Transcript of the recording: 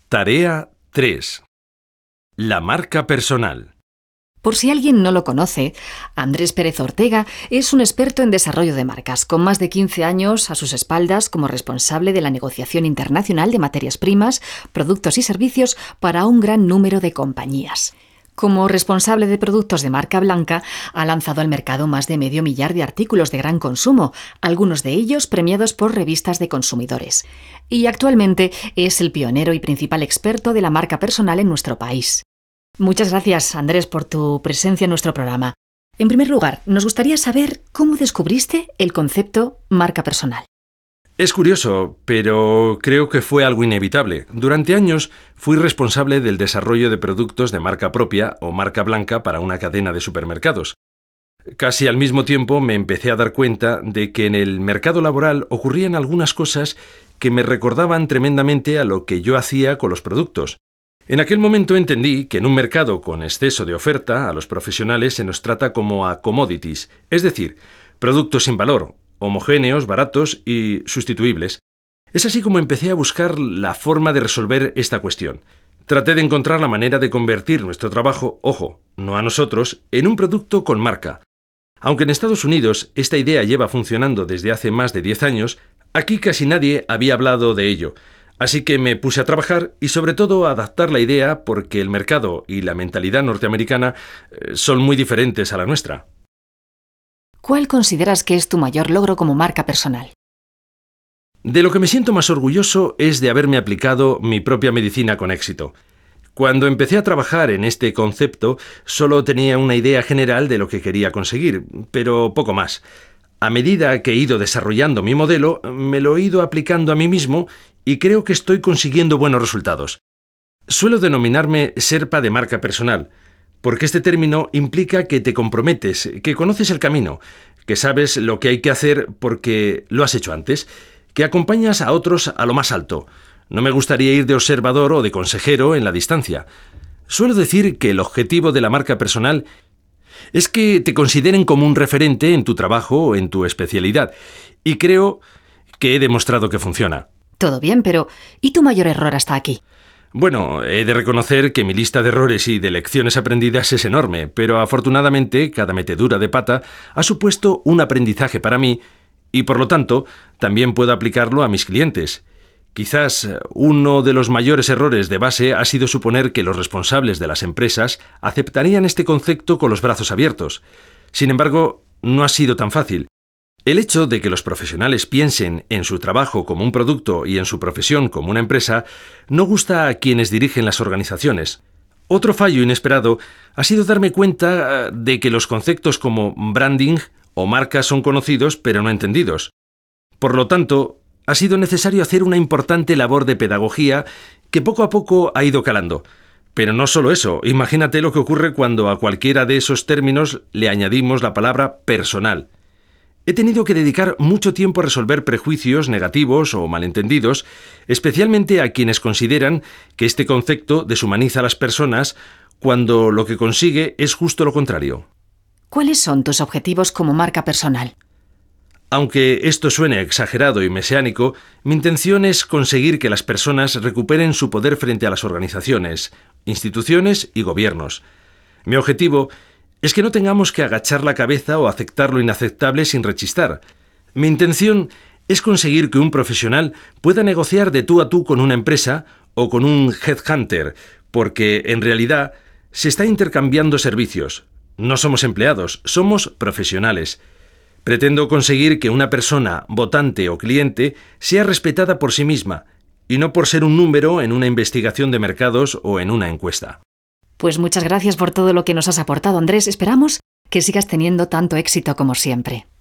Tarea 3. La marca personal. Por si alguien no lo conoce, Andrés Pérez Ortega es un experto en desarrollo de marcas, con más de 15 años a sus espaldas como responsable de la negociación internacional de materias primas, productos y servicios para un gran número de compañías. Como responsable de productos de marca blanca, ha lanzado al mercado más de 500.000 de artículos de gran consumo, algunos de ellos premiados por revistas de consumidores. Y actualmente es el pionero y principal experto de la marca personal en nuestro país. Muchas gracias, Andrés, por tu presencia en nuestro programa. En primer lugar, nos gustaría saber cómo descubriste el concepto marca personal. Es curioso, pero creo que fue algo inevitable. Durante años fui responsable del desarrollo de productos de marca propia o marca blanca para una cadena de supermercados. Casi al mismo tiempo me empecé a dar cuenta de que en el mercado laboral ocurrían algunas cosas que me recordaban tremendamente a lo que yo hacía con los productos. En aquel momento entendí que en un mercado con exceso de oferta a los profesionales se nos trata como a commodities, es decir, productos sin valor, homogéneos, baratos y sustituibles. Es así como empecé a buscar la forma de resolver esta cuestión. Traté de encontrar la manera de convertir nuestro trabajo, ojo, no a nosotros, en un producto con marca. Aunque en Estados Unidos esta idea lleva funcionando desde hace más de 10 años, aquí casi nadie había hablado de ello. Así que me puse a trabajar y sobre todo a adaptar la idea porque el mercado y la mentalidad norteamericana son muy diferentes a la nuestra. ¿Cuál consideras que es tu mayor logro como marca personal? De lo que me siento más orgulloso es de haberme aplicado mi propia medicina con éxito. Cuando empecé a trabajar en este concepto, solo tenía una idea general de lo que quería conseguir, pero poco más. A medida que he ido desarrollando mi modelo, me lo he ido aplicando a mí mismo y creo que estoy consiguiendo buenos resultados. Suelo denominarme Sherpa de marca personal, porque este término implica que te comprometes, que conoces el camino, que sabes lo que hay que hacer porque lo has hecho antes, que acompañas a otros a lo más alto. No me gustaría ir de observador o de consejero en la distancia. Suelo decir que el objetivo de la marca personal es que te consideren como un referente en tu trabajo o en tu especialidad, y creo que he demostrado que funciona. Todo bien, pero ¿y tu mayor error hasta aquí? Bueno, he de reconocer que mi lista de errores y de lecciones aprendidas es enorme, pero afortunadamente cada metedura de pata ha supuesto un aprendizaje para mí y por lo tanto también puedo aplicarlo a mis clientes. Quizás uno de los mayores errores de base ha sido suponer que los responsables de las empresas aceptarían este concepto con los brazos abiertos. Sin embargo, no ha sido tan fácil. El hecho de que los profesionales piensen en su trabajo como un producto y en su profesión como una empresa no gusta a quienes dirigen las organizaciones. Otro fallo inesperado ha sido darme cuenta de que los conceptos como branding o marca son conocidos pero no entendidos. Por lo tanto, ha sido necesario hacer una importante labor de pedagogía que poco a poco ha ido calando. Pero no solo eso, imagínate lo que ocurre cuando a cualquiera de esos términos le añadimos la palabra personal. He tenido que dedicar mucho tiempo a resolver prejuicios negativos o malentendidos, especialmente a quienes consideran que este concepto deshumaniza a las personas cuando lo que consigue es justo lo contrario. ¿Cuáles son tus objetivos como marca personal? Aunque esto suene exagerado y mesiánico, mi intención es conseguir que las personas recuperen su poder frente a las organizaciones, instituciones y gobiernos. Mi objetivo es que no tengamos que agachar la cabeza o aceptar lo inaceptable sin rechistar. Mi intención es conseguir que un profesional pueda negociar de tú a tú con una empresa o con un headhunter, porque en realidad se está intercambiando servicios. No somos empleados, somos profesionales. Pretendo conseguir que una persona, votante o cliente, sea respetada por sí misma y no por ser un número en una investigación de mercados o en una encuesta. Pues muchas gracias por todo lo que nos has aportado, Andrés. Esperamos que sigas teniendo tanto éxito como siempre.